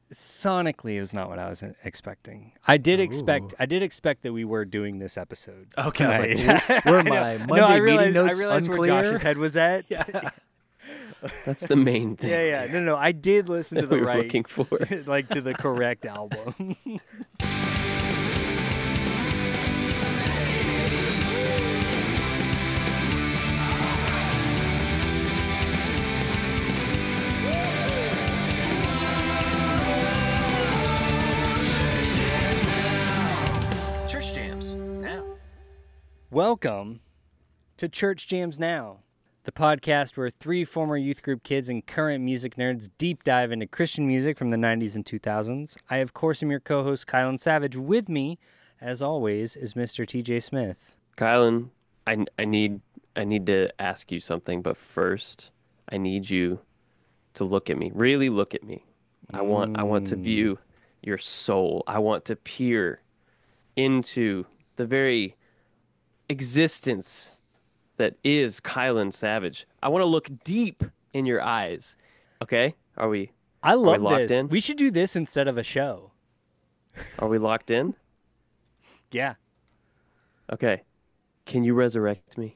Sonically, it was not what I was expecting. I did expect that we were doing this episode. Okay, I was like, where my Monday meeting notes I realized unclear? where Josh's head was at. Yeah. That's the main thing. Yeah. No. I did listen to the we were right, looking for. like to the correct album. Church Jams now. Welcome to Church Jams Now, the podcast where three former youth group kids and current music nerds deep dive into Christian music from the 90s and 2000s. I, of course, am your co-host, Kylan Savage. With me, as always, is Mr. TJ Smith. Kylan, I need to ask you something, but first, I need you to look at me. Really look at me. I want to view your soul. I want to peer into the very existence that is Kylan Savage. I want to look deep in your eyes. Okay? I love locked this. in? We should do this instead of a show. Are we locked in? Yeah. Okay. Can you resurrect me?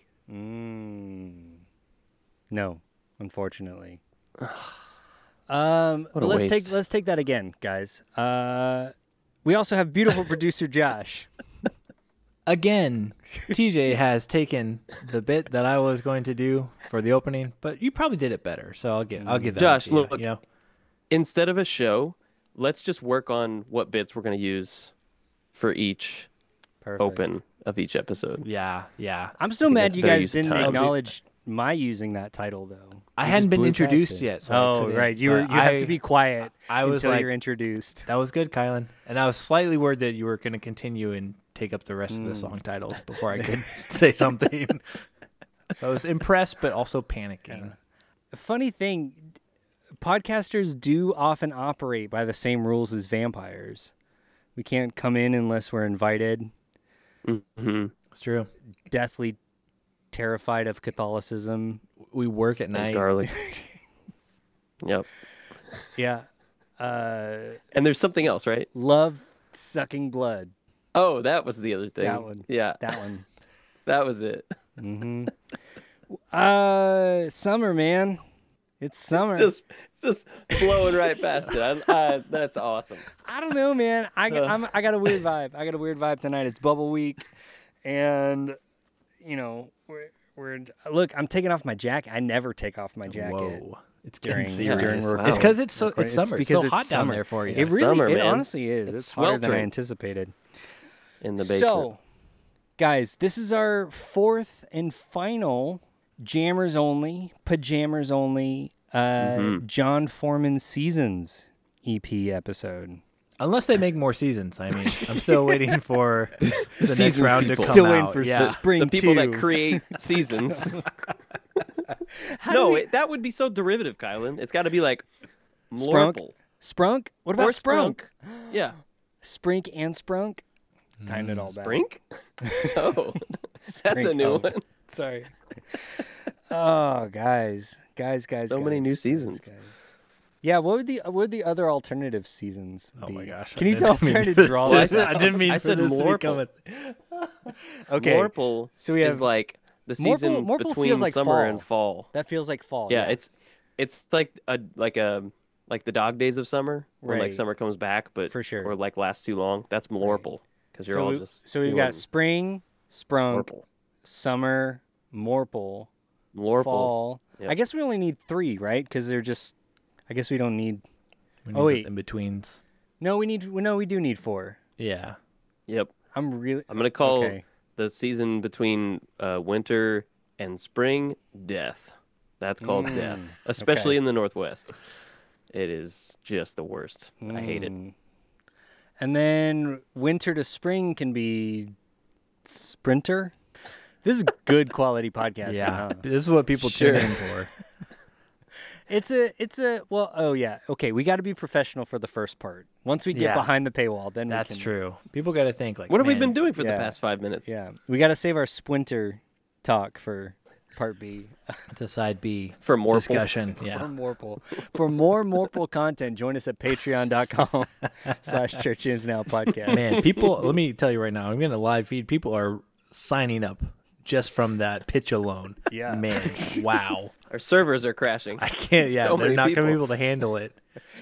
No, unfortunately. What a waste. Let's take that again, guys. We also have beautiful producer Josh. Again, TJ has taken the bit that I was going to do for the opening, but you probably did it better, so I'll give that Josh, to you, look, you know? Instead of a show, let's just work on what bits we're going to use for each Perfect. open of each episode. Yeah. I'm still think mad that's you better guys use of didn't time. acknowledge my using that title, though. I You hadn't just been blew past introduced it. yet, so I couldn't, right. You but have to be quiet I was until like, you're introduced. that was good, Kylan. And I was slightly worried that you were going to continue and take up the rest of the song titles before I could say something. So I was impressed, but also panicking. A funny thing, podcasters do often operate by the same rules as vampires. We can't come in unless we're invited, Mm-hmm. It's true. deathly terrified of Catholicism. We work at And night. garlic. Yep. Yeah. And there's something else, right? Love sucking blood. Oh, that was the other thing. That one. Yeah, That one. that was it. Summer, man. It's summer. Just blowing right past it. That's awesome. I don't know, man. I got a weird vibe. I got a weird vibe tonight. It's bubble week, and you know, we're look. I'm taking off my jacket. I never take off my jacket. Whoa. It's getting During serious. recording. It's because it's summer. It's It's because so it's hot down summer. there for you. It really, summer, it man. honestly is. It's hotter than I sweltering. anticipated. In the basement. So, guys, this is our fourth and final Jammers Only, Pajammers Only, John Foreman Seasons EP episode. Unless they make more seasons. I mean, I'm still waiting for the next Seasons round people. to come Still out. waiting for yeah. spring the people 2. that create seasons. That would be so derivative, Kylan. It's got to be like Sprunk? Lorple. Sprunk? What about Or Sprunk? Yeah. Sprink and Sprunk? Timed it all back. Sprink? Oh, that's a Sprink. new Oh, one. Sorry. Oh, guys. So many new seasons. Guys. Yeah, what would the other alternative seasons be? Oh my gosh. Can you tell I'm trying to draw Well, I this? said- I didn't mean I for said this to Lorple. become Okay. Lorple So we have is like the season Morple between feels like summer fall. and fall. That feels like fall. Yeah, it's like the dog days of summer, where like Right. summer comes back, but For sure. or like lasts too long. That's Lorple because you're all just so we've feeling got spring, sprunk, Lorple. summer, morple, Lorple. fall. Yep. I guess we only need 3, right? Because they're just. I guess we don't need. We need Oh, wait. those in-betweens. No, we do need 4. Yeah. Yep. I'm gonna call Okay. the season between winter and spring death. That's called death, especially okay. in the Northwest. It is just the worst. I hate it. And then winter to spring can be sprinter. This is good quality podcasting. Yeah. Huh? This is what people Sure. tune in for. It's a well. Oh yeah. Okay, we got to be professional for the first part. Once we get Yeah. behind the paywall, then That's we can, true. People got to think like, What have we man, been doing for yeah. the past 5 minutes? Yeah, we got to save our splinter talk for Part B. It's a side B For more discussion. For Yeah. Morple. For more Morple content, join us at patreon.com/ChurchJamesNow podcast. Man, people, let me tell you right now, I'm getting a live feed. People are signing up just from that pitch alone. Yeah. Man, wow. Our servers are crashing. I can't, yeah, So they're many not going to be people. able to handle it.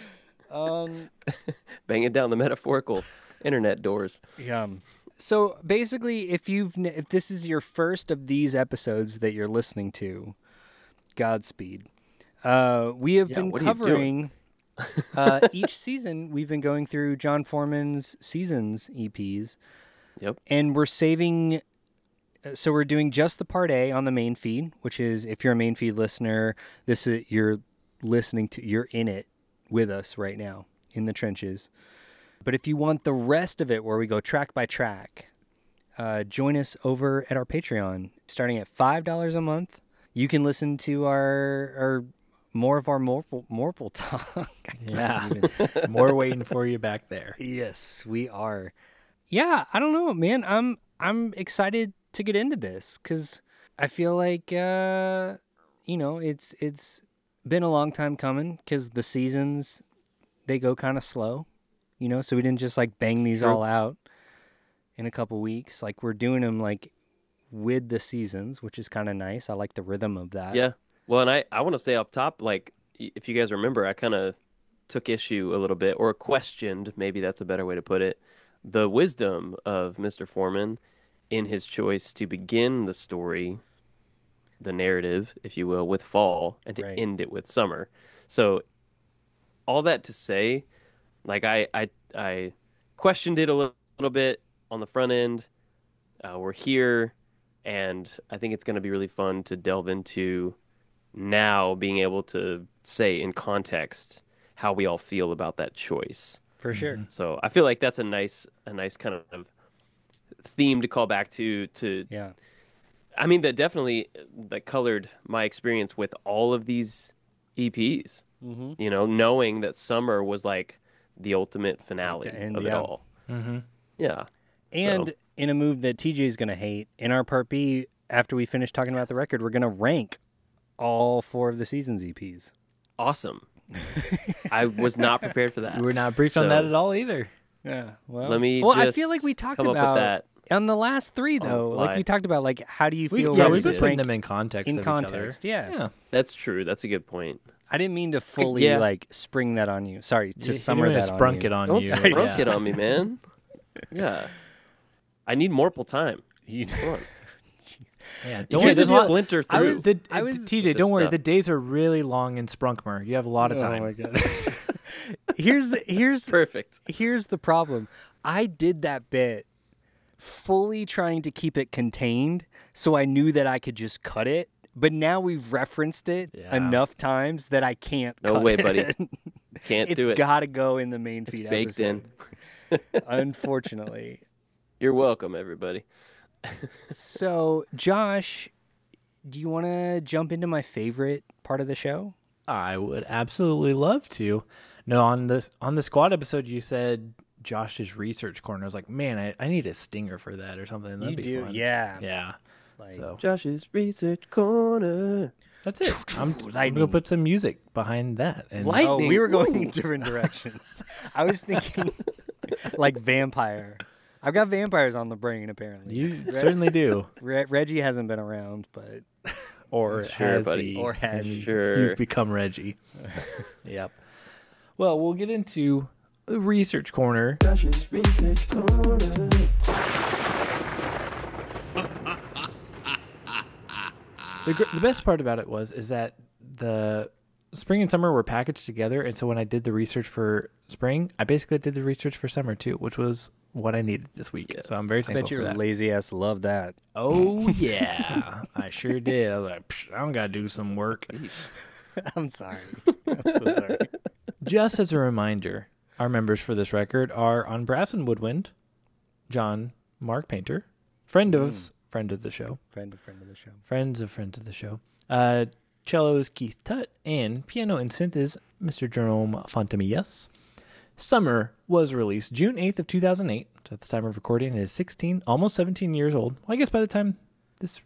Banging down the metaphorical internet doors. Yeah. So basically, if this is your first of these episodes that you're listening to, Godspeed. We have been what are you covering each season. We've been going through John Foreman's seasons EPs, Yep. and we're saving. So we're doing just the part A on the main feed, which is if you're a main feed listener, you're listening to, you're in it with us right now in the trenches. But if you want the rest of it, where we go track by track, join us over at our Patreon, starting at $5 a month. You can listen to our more of our Morple talk. Yeah. More waiting for you back there. Yes, we are. Yeah, I don't know, man. I'm excited to get into this because I feel like it's been a long time coming because the seasons they go kind of slow, so we didn't just like bang these all out in a couple weeks. Like we're doing them like with the seasons, which is kind of nice. I like the rhythm of that. Yeah. Well, and I want to say up top, like, if you guys remember, I kind of took issue a little bit, or questioned, maybe that's a better way to put it, the wisdom of Mr. Foreman in his choice to begin the story, the narrative, if you will, with fall and to Right. end it with summer. So all that to say, like, I questioned it a little bit on the front end. We're here, and I think it's going to be really fun to delve into now being able to say in context how we all feel about that choice. For sure. So I feel like that's a nice kind of theme to call back to. Yeah. I mean, that colored my experience with all of these EPs. Mm-hmm. Knowing that summer was like the ultimate finale Like the end, of it yeah. all. Mm-hmm. Yeah. And So, in a move that TJ is going to hate, in our Part B, after we finish talking about the record, we're going to rank all 4 of the season's EPs. awesome. I was not prepared for that. We were not briefed on So, that at all either. Yeah. Well, Let me I just feel like we talked come up with about that on the last 3 the though. fly. Like we talked about, like how do you feel? Yeah, about we've this been putting rank them in context in of context. each other. Yeah. That's true. That's a good point. I didn't mean to fully Yeah. like spring that on you. Sorry to You summer didn't that sprunk on you. it on Don't you. sprunk Yeah. it on me, man. Yeah. I need Morple time. You- Come on. Yeah, You don't worry. guys There's just a lot. splinter through. I was- TJ, this don't worry. stuff. The days are really long in Sprunkmer. You have a lot of time. Oh my god. here's Perfect. here's the problem. I did that bit fully trying to keep it contained so I knew that I could just cut it. But now we've referenced it Yeah. enough times that I can't No cut way, it. buddy. Can't It's do it. got to go in the main feed It's baked in. episode, unfortunately. You're welcome, everybody. So, Josh, do you want to jump into my favorite part of the show? I would absolutely love to. No, on the squad episode, you said Josh's research corner. I was like, man, I need a stinger for that or something. That'd be fun. yeah. Yeah. Like, So Josh's Research Corner. that's it. I'm Lightning. gonna put some music behind that. And Light- oh, we were going in Ooh. different directions. I was thinking like vampire. I've got vampires on the brain, apparently. you certainly do. Reggie hasn't been around, but Or Sure, has buddy. he? Or has And he. Sure. You've become Reggie. Yep. Well, we'll get into the research corner. Josh's Research Corner. The best part about it is that the spring and summer were packaged together, and so when I did the research for spring, I basically did the research for summer too, which was what I needed this week. Yes. So I'm very I thankful bet for your that. lazy ass loved that. Oh yeah, I sure did. I was like, "Psh, I don't gotta do some work. I'm sorry. I'm so sorry. Just as a reminder, our members for this record are on brass and woodwind, John Mark Painter, friend of the show. Friend of the show. Friends of the show. Cello is Keith Tutt, and piano and synth is Mr. Jerome Fontamillas. Summer was released June 8th of 2008. So at the time of recording, it is 16, almost 17 years old. Well, I guess by the time this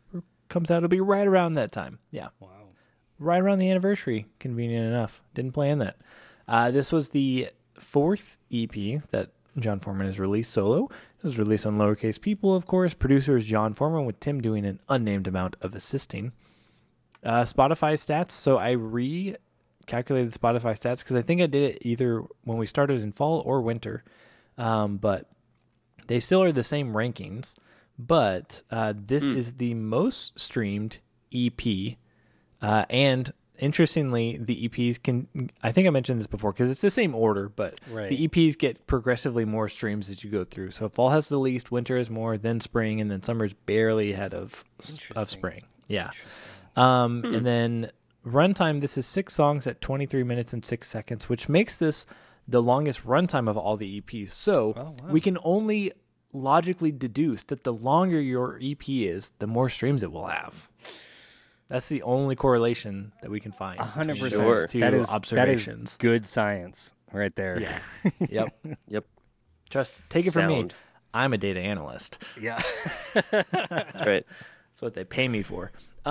comes out, it'll be right around that time. Yeah. Wow. Right around the anniversary. Convenient enough. Didn't plan that. This was the 4th EP that John Foreman has released solo. It was released on Lowercase People, of course. Producer is John Foreman, with Tim doing an unnamed amount of assisting. Spotify stats. So I recalculated Spotify stats because I think I did it either when we started in fall or winter. But they still are the same rankings. But this is the most streamed EP. And interestingly, the EPs can, I think I mentioned this before because it's the same order, but the EPs get progressively more streams as you go through. So fall has the least, winter is more, then spring, and then summer's barely ahead of spring. Yeah. And then runtime, this is 6 songs at 23 minutes and 6 seconds, which makes this the longest runtime of all the EPs. So we can only logically deduce that the longer your EP is, the more streams it will have. That's the only correlation that we can find. 100%. To that is observations. good science right there. Yes. Yep. Just take it from me. I'm a data analyst. Yeah. Right. That's what they pay me for.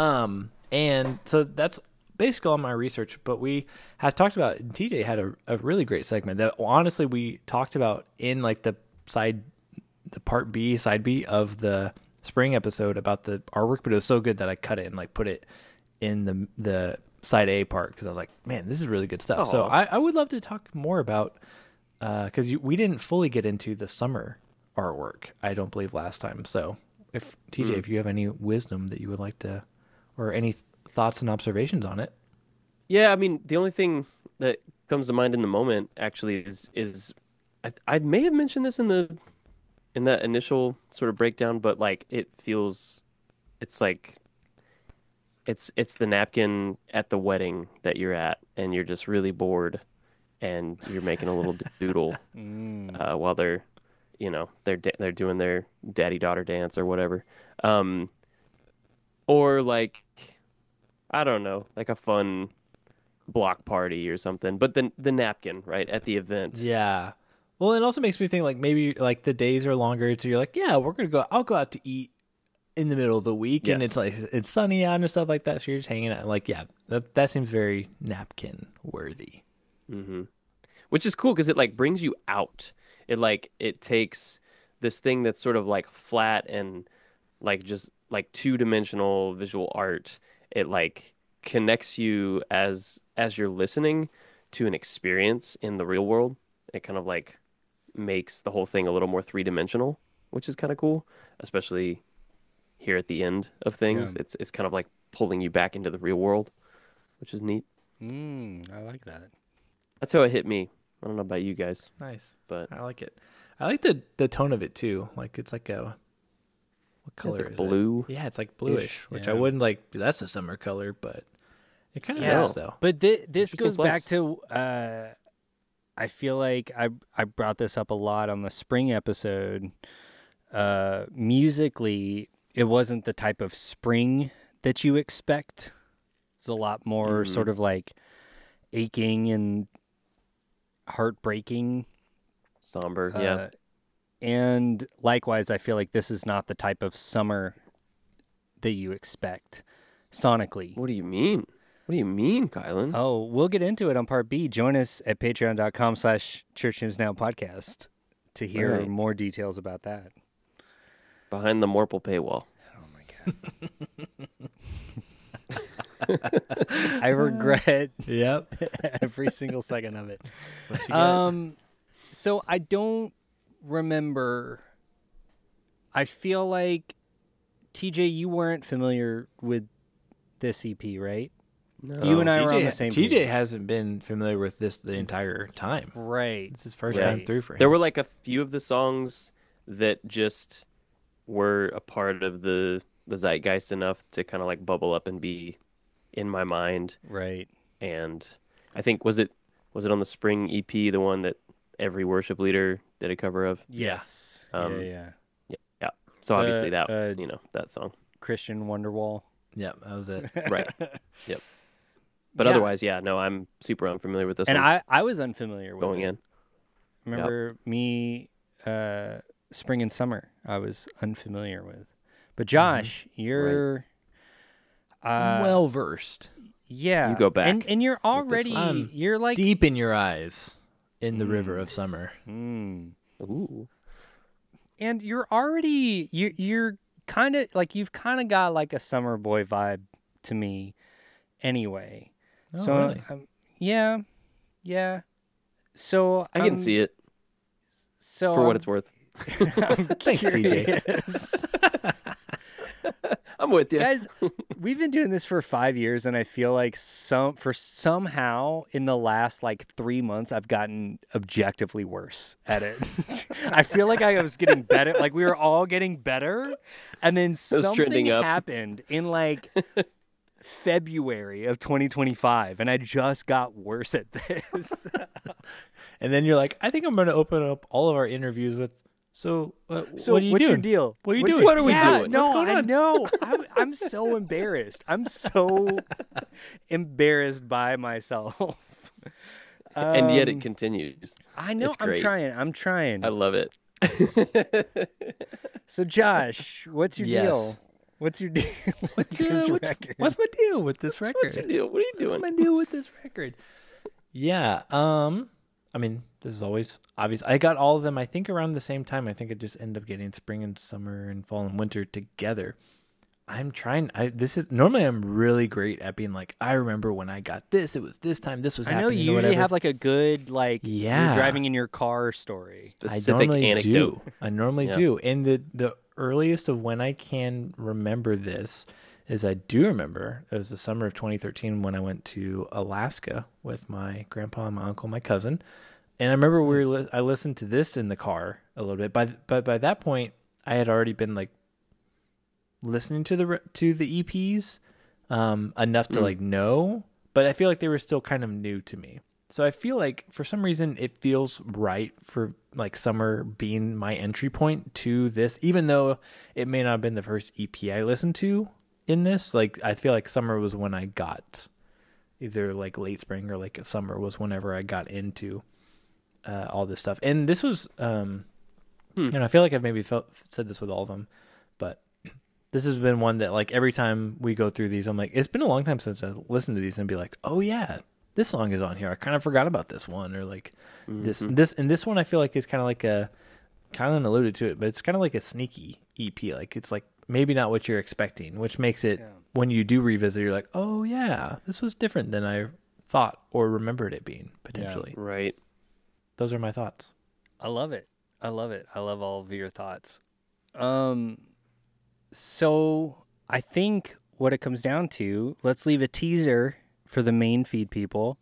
And so that's basically all my research. But we have talked about, TJ had a really great segment that honestly we talked about in like the part B, side B of the spring episode about the artwork, but it was so good that I cut it and like put it in the side A part because I was like, man, this is really good stuff. So I would love to talk more about because we didn't fully get into the summer artwork, I don't believe, last time. So if TJ, if you have any wisdom that you would like to, or any thoughts and observations on it. Yeah, I mean, the only thing that comes to mind in the moment actually is I may have mentioned this in that initial sort of breakdown, but like it's like it's the napkin at the wedding that you're at, and you're just really bored, and you're making a little doodle while they're doing their daddy-daughter dance or whatever, or like I don't know, like a fun block party or something. But then the napkin right at the event, Yeah. Well, it also makes me think like maybe like the days are longer, so you're like, yeah, I'll go out to eat in the middle of the week, and it's like it's sunny out and stuff like that, so you're just hanging out. Like, yeah, that seems very napkin worthy. Mm-hmm. Which is cool because it like brings you out. It takes this thing that's sort of like flat and like just like 2-dimensional visual art. It like connects you as you're listening to an experience in the real world. It kind of like makes the whole thing a little more 3-dimensional, which is kind of cool, especially here at the end of things. Yeah. It's kind of like pulling you back into the real world, which is neat. I like that. That's how it hit me. I don't know about you guys, Nice, but I like it. I like the tone of it too. Like it's like what color like is blue. it? Yeah, it's like bluish, which I Yeah. wouldn't like. That's a summer color, but it kind of Yeah. is though. But this Interesting goes back flex. to I feel like I brought this up a lot on the spring episode. Musically, it wasn't the type of spring that you expect. It's a lot more sort of like aching and heartbreaking. Somber, yeah. And likewise, I feel like this is not the type of summer that you expect sonically. What do you mean? What do you mean, Kylan? Oh, we'll get into it on part B. Join us at patreon.com/churchhymnsnowpodcast to hear Right. more details about that. Behind the Morple paywall. Oh my God. I regret Yep. every single second of it. That's what you get. So I don't remember. I feel like TJ, you weren't familiar with this EP, right? No. You and I were on the same TJ page. hasn't been familiar with this the entire time. Right. It's his first Yeah. time through for him. There were like a few of the songs that just were a part of the zeitgeist enough to kind of like bubble up and be in my mind. Right. And I think was it on the spring EP, the one that every worship leader did a cover of? Yes. Um, yeah. Yeah. So obviously that The, that song. Christian Wonderwall. Yep, that was it. Right. Yep. But Yeah. otherwise, yeah, no, I'm super unfamiliar with this And one I was unfamiliar with going it. in. Remember me, spring and summer, I was unfamiliar with. But Josh, you're well versed. Yeah. You go back And you're already, one. you're like, Deep in your eyes, in the river of summer. Ooh. and you're already, you're kind of like, you've kind of got like a summer boy vibe to me anyway. Oh, So, really? yeah. So I can see it So for what it's worth. Thanks, TJ. I'm with you. Guys, we've been doing this for 5 years, and I feel like somehow in the last like 3 months, I've gotten objectively worse at it. I feel like I was getting better. Like we were all getting better, and then something trending up. happened in like February of 2025, and I just got worse at this. And then you're like, I think I'm going to open up all of our interviews with, so what are you what's doing? your deal? What are you What's doing? your- What are we Yeah, doing? No, What's going I on? know. I'm so embarrassed. I'm so embarrassed by myself. And yet it continues. I know. It's I'm great. trying. I love it. So, Josh, what's your Yes. deal? What's your deal with this record? What's my deal with this record? What's your deal? What are you doing? What's my deal with this record? Yeah. I mean, this is always obvious. I got all of them, I think, around the same time. I think I just end up getting spring and summer and fall and winter together. Normally I'm really great at being like, I remember when I got this, it was this time, this was I know happening. you or usually whatever. have like a good Yeah. you're driving in your car story. I Specific normally anecdote. do. I normally Yeah. do. And the earliest of when I can remember this is I do remember it was the summer of 2013 when I went to Alaska with my grandpa, my uncle, my cousin. And I remember I listened to this in the car a little bit. But by that point, I had already been like listening to the EPs enough to like know, but I feel like they were still kind of new to me. So I feel like for some reason it feels right for like summer being my entry point to this, even though it may not have been the first EP I listened to in this. Like I feel like summer was when I got either like late spring or like summer was whenever I got into all this stuff. And this was, and I feel like I've maybe said this with all of them, but this has been one that like every time we go through these, I'm like, it's been a long time since I listened to these and be like, oh yeah, this song is on here. I kind of forgot about this one, or like this one I feel like is kind of like Kylan alluded to it, but it's kind of like a sneaky EP. Like it's like maybe not what you're expecting, which makes it when you do revisit, you're like, oh yeah, this was different than I thought or remembered it being potentially. Right. Those are my thoughts. I love it. I love all of your thoughts. So I think what it comes down to, let's leave a teaser for the main feed people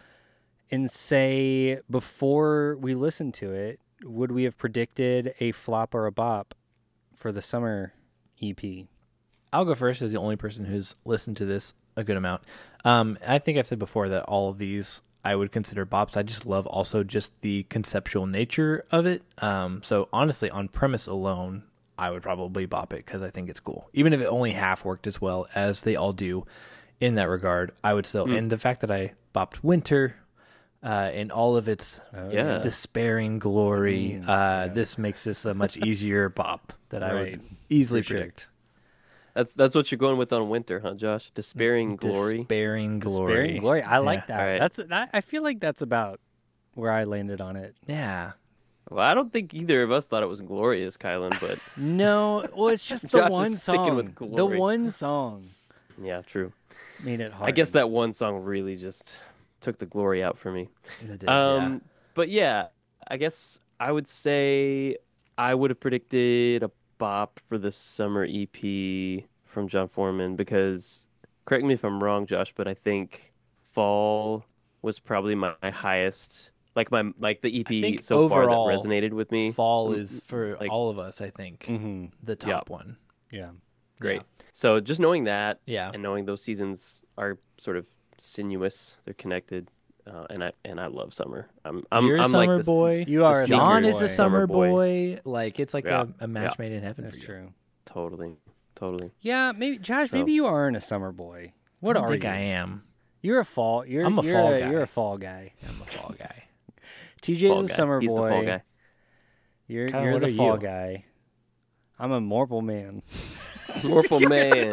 and say before we listen to it, would we have predicted a flop or a bop for the summer E EP? I'll go first as the only person who's listened to this a good amount. I think I've said before that all of these I would consider bops. I just love also just the conceptual nature of it. So honestly, on premise alone, I would probably bop it because I think it's cool. Even if it only half worked as well as they all do in that regard, I would still. And the fact that I bopped Winter in all of its despairing glory, this makes this a much easier bop that I would easily predict. That's what you're going with on Winter, huh, Josh? Despairing glory. Despairing glory. Despairing glory. I like that. All right. I feel like that's about where I landed on it. Yeah. Well, I don't think either of us thought it was glorious, Kylan, but No, well, it's just the Josh is one sticking song. with The glory. one song yeah, true. made it hard. I guess that one song really just took the glory out for me. It did, yeah. But yeah, I guess I would say I would have predicted a bop for the summer EP from John Foreman because, correct me if I'm wrong, Josh, but I think Fall was probably my highest, like the EP think so far that overall, resonated with me. Fall is for like- all of us, I think, the top one. Yeah. Great. So just knowing that, Yeah. and knowing those seasons are sort of sinuous, they're connected, and I love summer. I'm You're a I'm summer like this, boy. You are a John summer John is boy. a summer boy. boy. Like it's like Yeah. a match Yeah. made in heaven That's for you. true. totally. Yeah, maybe Josh. So- Maybe you aren't a summer boy. What I don't are think you? I am. You're a fall. I'm a fall guy. You're a fall guy. I'm a fall guy. TJ's Fall a guy. summer He's boy. the fall guy. You're Kyle, you're what the are fall you? guy. I'm a Morple man. Morphle man.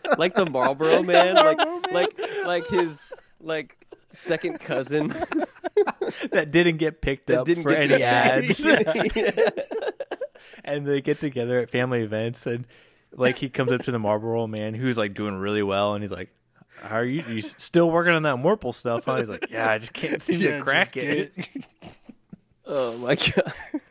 like the Marlboro Man, like his second cousin that didn't get picked that up didn't for get any the ads. Yeah. And they get together at family events, and like he comes up to the Marlboro Man who's like doing really well, and he's like, "How are you still working on that Morple stuff?" Huh? He's like, "Yeah, I just can't seem to crack it." Oh my god.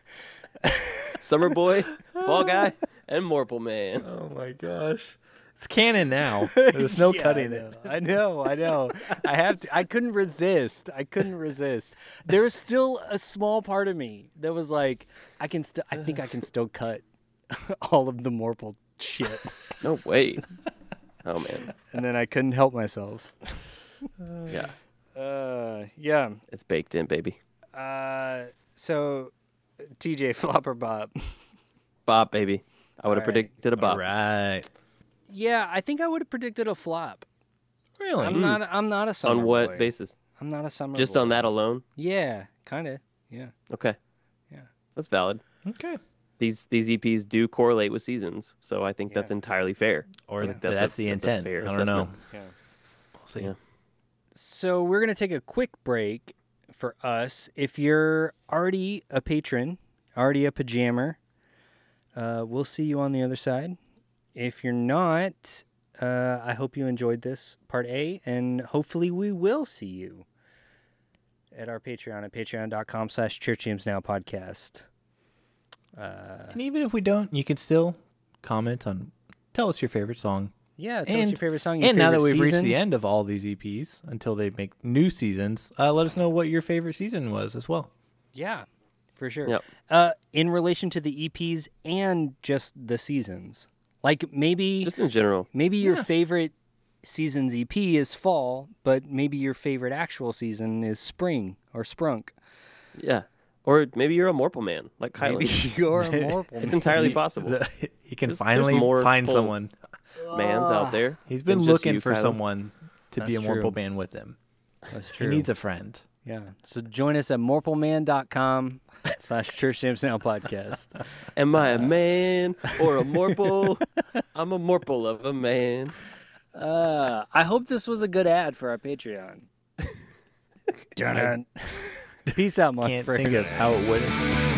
Summer Boy, Fall Guy, and Morple Man. Oh my gosh. It's canon now. There's no cutting it. I know. I have to. I couldn't resist. There was still a small part of me that was like, I think I can still cut all of the Morple shit. No way. Oh man. And then I couldn't help myself. Yeah. Yeah. It's baked in, baby. So, TJ, flop or bop? Bop, baby. I would have All right. predicted a bop. All right. Yeah, I think I would have predicted a flop. Really? I'm not a summer On what boy. basis? I'm not a summer Just boy. on that alone? Yeah, kind of. Yeah. Okay. Yeah. That's valid. Okay. These EPs do correlate with seasons, so I think that's entirely fair. Or I think that's the a intent. fair I don't know. assessment. Yeah. We'll see. Yeah. So we're going to take a quick break for us. If you're already a patron, already a pajammer, we'll see you on the other side. If you're not, I hope you enjoyed this part A, and hopefully we will see you at our Patreon at patreon.com/churchjamesnowpodcast. And even if we don't, you can still comment on. Tell us your favorite song. Yeah, tell us your favorite song. Your And now that favorite we've reached season. the end of all these EPs, until they make new seasons, let us know what your favorite season was as well. Yeah, for sure. Yep. In relation to the EPs and just the seasons. Like maybe Just in general. your favorite season's EP is fall, but maybe your favorite actual season is spring or sprunk. Yeah. Or maybe you're a Morple Man, like Kylan. Maybe you're a Morple. It's entirely possible. He can There's finally more find pull. someone. Mans out there. He's been than just looking you, for Kylan. someone to be a That's true. Morple Man with him. That's He true. needs a friend. Yeah. So join us at morpleman.com/churchjamesnowpodcast. Am I a man or a Morple? I'm a Morple of a man. I hope this was a good ad for our Patreon. Dun-dun. Peace out, my Can't friends. think of how it would.